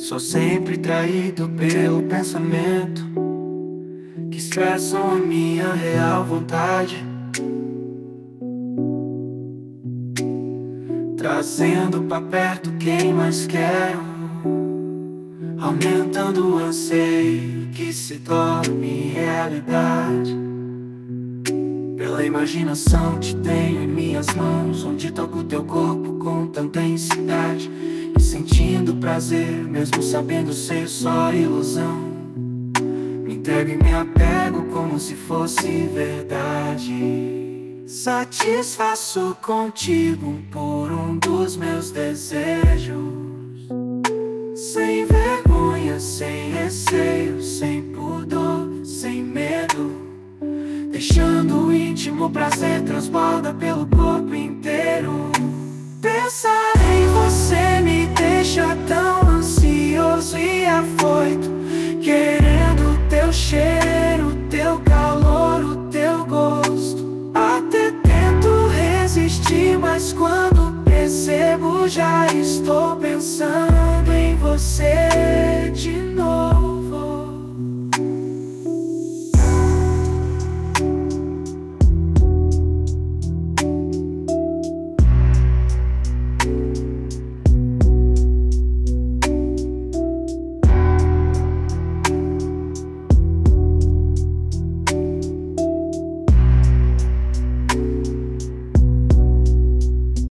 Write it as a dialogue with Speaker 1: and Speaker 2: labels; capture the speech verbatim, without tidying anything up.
Speaker 1: Sou sempre traído pelo pensamento que expressam a minha real vontade, trazendo pra perto quem mais quero, aumentando o anseio que se torne realidade. Pela imaginação te tenho em minhas mãos, onde toco teu corpo com tanta intensidade, e sentindo prazer, mesmo sabendo ser só ilusão. Me entrego e me apego como se fosse verdade. Satisfaço contigo por um dos meus desejos, sem vergonha, sem receio, sem pudor, sem medo, deixando o íntimo prazer transborda pelo corpo inteiro. Pensar em você me deixa tão ansioso e afoito, querendo teu cheiro, teu calor, o teu gosto. Até tento resistir, mas quando percebo já estou pensando em você.